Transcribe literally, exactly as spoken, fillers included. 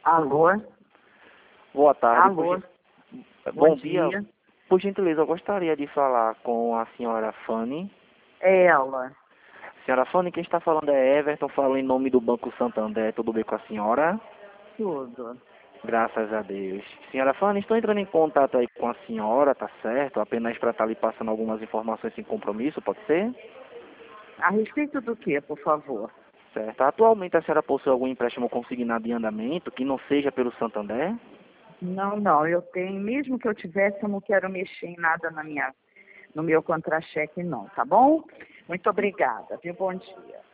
Alô? Boa tarde. Alô? Por... Bom, Bom dia. dia. Por gentileza, eu gostaria de falar com a senhora Fanny. É ela. Senhora Fanny, quem está falando é Everton, falo em nome do Banco Santander. Tudo bem com a senhora? Tudo. Graças a Deus. Senhora Fanny, estou entrando em contato aí com a senhora, tá certo? Apenas para estar lhe passando algumas informações sem compromisso, pode ser? A respeito do que, por favor? Certo. Atualmente a senhora possui algum empréstimo consignado em andamento que não seja pelo Santander? Não, não, eu tenho, mesmo que eu tivesse, eu não quero mexer em nada na minha, no meu contra-cheque não, tá bom? Muito obrigada, viu? Bom dia.